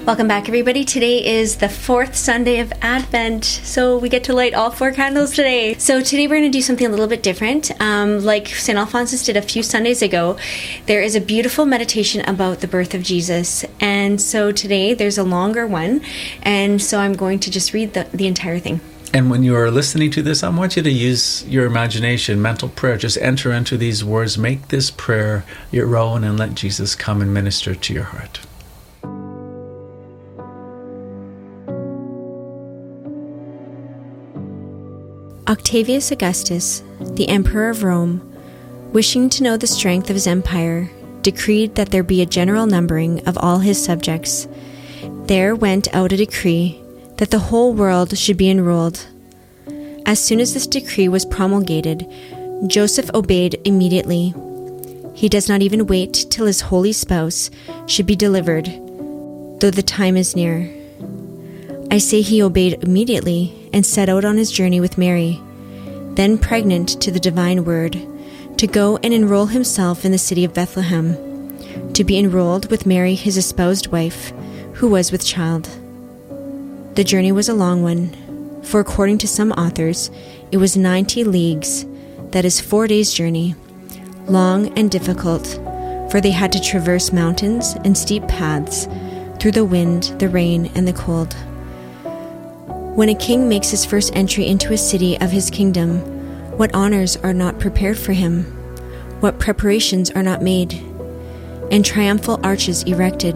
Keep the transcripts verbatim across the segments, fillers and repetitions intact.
Welcome back, everybody. Today is the fourth Sunday of Advent, so we get to light all four candles today. So today we're going to do something a little bit different. Um, like Saint Alphonsus did a few Sundays ago, there is a beautiful meditation about the birth of Jesus. And so today there's a longer one, and so I'm going to just read the, the entire thing. And when you are listening to this, I want you to use your imagination, mental prayer. Just enter into these words. Make this prayer your own and let Jesus come and minister to your heart. Octavius Augustus, the Emperor of Rome, wishing to know the strength of his empire, decreed that there be a general numbering of all his subjects. There went out a decree that the whole world should be enrolled. As soon as this decree was promulgated, Joseph obeyed immediately. He does not even wait till his holy spouse should be delivered, though the time is near. I say he obeyed immediately and set out on his journey with Mary, then pregnant to the divine word, to go and enroll himself in the city of Bethlehem, to be enrolled with Mary his espoused wife, who was with child. The journey was a long one, for according to some authors, it was ninety leagues, that is four days' journey, long and difficult, for they had to traverse mountains and steep paths, through the wind, the rain, and the cold. When a king makes his first entry into a city of his kingdom, what honors are not prepared for him? What preparations are not made? And triumphal arches erected?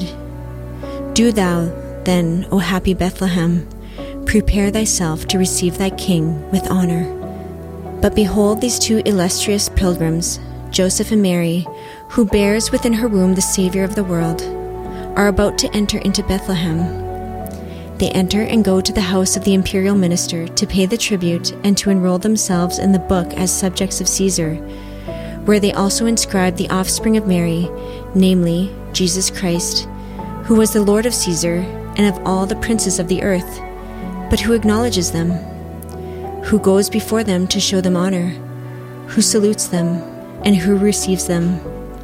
Do thou, then, O happy Bethlehem, prepare thyself to receive thy king with honor. But behold these two illustrious pilgrims, Joseph and Mary, who bears within her womb the Savior of the world, are about to enter into Bethlehem. They enter and go to the house of the imperial minister to pay the tribute and to enroll themselves in the book as subjects of Caesar, where they also inscribe the offspring of Mary, namely, Jesus Christ, who was the Lord of Caesar and of all the princes of the earth, but who acknowledges them, who goes before them to show them honor, who salutes them, and who receives them.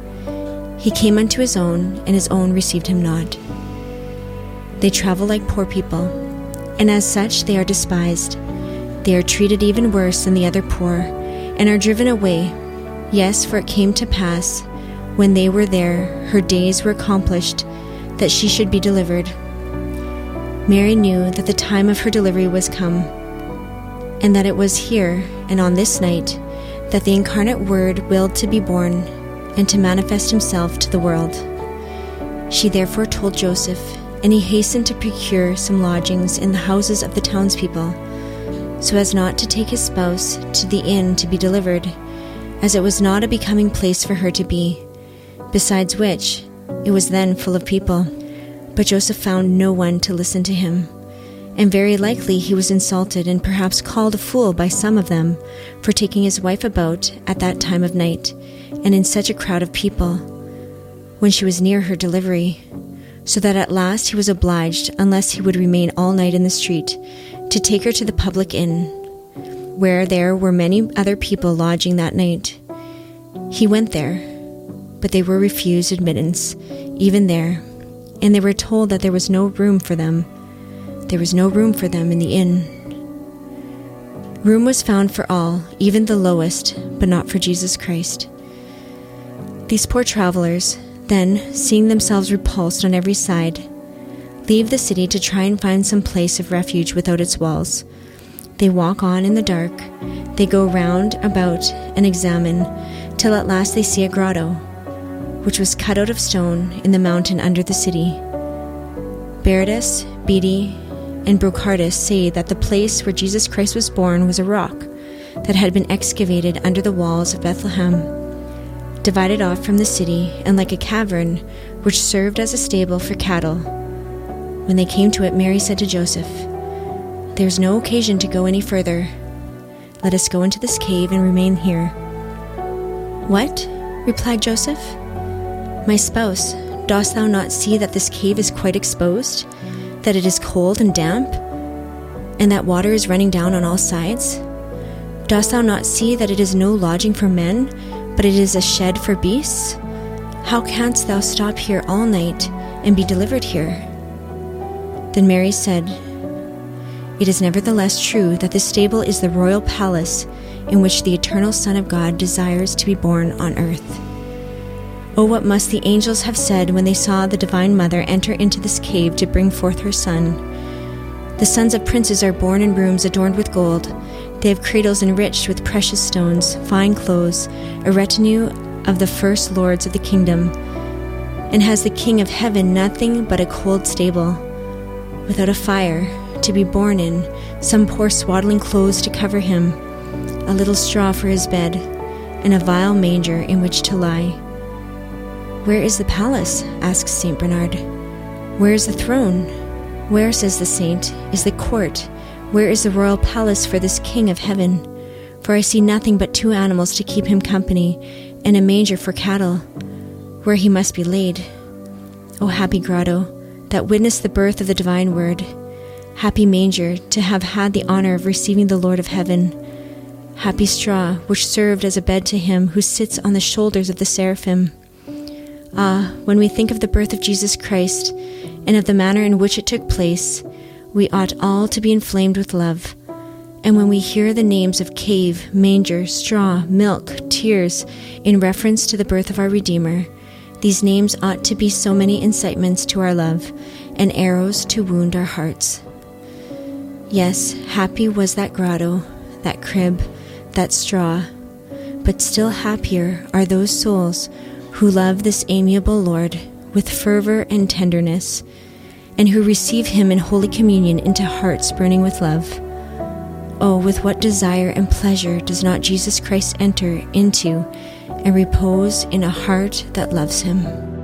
He came unto his own, and his own received him not. They travel like poor people, and as such they are despised. They are treated even worse than the other poor, and are driven away. Yes, for it came to pass, when they were there, her days were accomplished, that she should be delivered. Mary knew that the time of her delivery was come, and that it was here, and on this night, that the incarnate Word willed to be born, and to manifest himself to the world. She therefore told Joseph, and he hastened to procure some lodgings in the houses of the townspeople, so as not to take his spouse to the inn to be delivered, as it was not a becoming place for her to be, besides which it was then full of people. But Joseph found no one to listen to him, and very likely he was insulted and perhaps called a fool by some of them for taking his wife about at that time of night, and in such a crowd of people, when she was near her delivery, so that at last he was obliged, unless he would remain all night in the street, to take her to the public inn, where there were many other people lodging that night. He went there, but they were refused admittance, even there, and they were told that there was no room for them. There was no room for them in the inn. Room was found for all, even the lowest, but not for Jesus Christ. These poor travelers, then, seeing themselves repulsed on every side, leave the city to try and find some place of refuge without its walls. They walk on in the dark. They go round about and examine, till at last they see a grotto, which was cut out of stone in the mountain under the city. Beardus, Bede, and Brocardus say that the place where Jesus Christ was born was a rock that had been excavated under the walls of Bethlehem, divided off from the city, and like a cavern, which served as a stable for cattle. When they came to it, Mary said to Joseph, "There is no occasion to go any further. Let us go into this cave and remain here." "What?" replied Joseph. "My spouse, dost thou not see that this cave is quite exposed, that it is cold and damp, and that water is running down on all sides? Dost thou not see that it is no lodging for men, but it is a shed for beasts? How canst thou stop here all night and be delivered here?" Then Mary said, "It is nevertheless true that this stable is the royal palace in which the eternal Son of God desires to be born on earth." Oh, what must the angels have said when they saw the Divine Mother enter into this cave to bring forth her Son? The sons of princes are born in rooms adorned with gold. They have cradles enriched with precious stones, fine clothes, a retinue of the first lords of the kingdom. And has the King of heaven nothing but a cold stable, without a fire, to be born in, some poor swaddling clothes to cover him, a little straw for his bed, and a vile manger in which to lie? "Where is the palace?" asks Saint Bernard. "Where is the throne? Where," says the saint, "is the court? Where is the royal palace for this King of heaven? For I see nothing but two animals to keep him company, and a manger for cattle, where he must be laid." O happy grotto, that witnessed the birth of the divine word! Happy manger, to have had the honor of receiving the Lord of heaven! Happy straw, which served as a bed to him who sits on the shoulders of the seraphim! Ah, when we think of the birth of Jesus Christ, and of the manner in which it took place, we ought all to be inflamed with love. And when we hear the names of cave, manger, straw, milk, tears, in reference to the birth of our Redeemer, these names ought to be so many incitements to our love, and arrows to wound our hearts. Yes, happy was that grotto, that crib, that straw, but still happier are those souls who love this amiable Lord with fervor and tenderness, and who receive him in Holy Communion into hearts burning with love. Oh, with what desire and pleasure does not Jesus Christ enter into and repose in a heart that loves him!